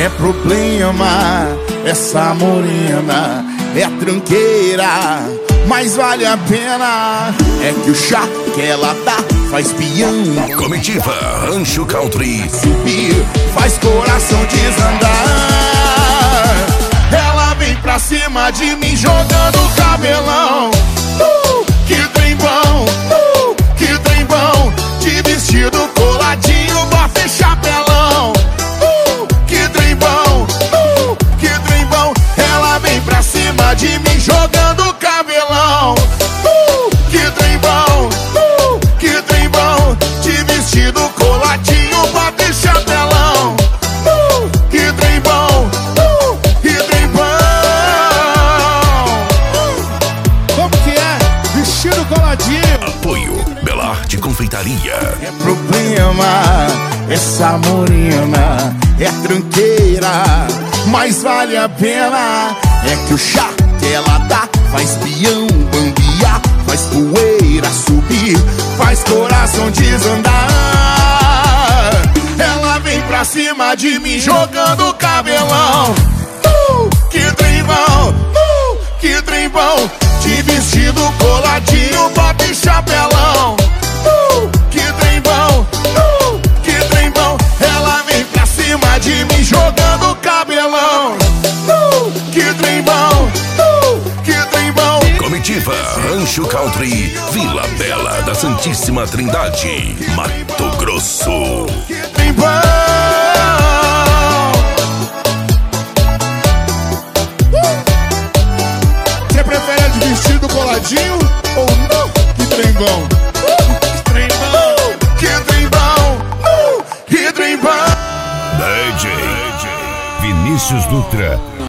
é problema. Essa morena é tranqueira, mas vale a pena. É que o chá que ela dá faz peão. Comitiva Rancho Country Subir, faz coração desandar. Ela vem pra cima de mim jogando cabelão. Que trem bom, que trem bom. De vestido coladinho, bota e chapelão. Que trem bom, que trem bom. Ela vem pra cima de mim jogando cabelão. Que trem bom, que trem bom. De vestido coladinho, bota e chapelão. Que trem bom, que trem bom. Como que é? Vestido coladinho. Apoio Belarte Confeitaria. É problema, essa morena é tranqueira, mas vale a pena. É que o chá que ela dá faz peão bambear, faz poeira subir, faz coração desandar. Ela vem pra cima de mim jogando cabelão. Que trem bom, que trem bom. De vestido coladinho, bota e chapelão. Que trem bom, que trem bom. Ela vem pra cima de mim jogando cabelão. Que trem bom, que trem bom. Comitiva Rancho Country, Vila Bela da Santíssima Trindade, Mato Grosso. Que trem bom. Você prefere de vestido coladinho ou não? Que trem bom. Que trem bom, que trem bom, que trem bom. DJ Vinícius Dutra.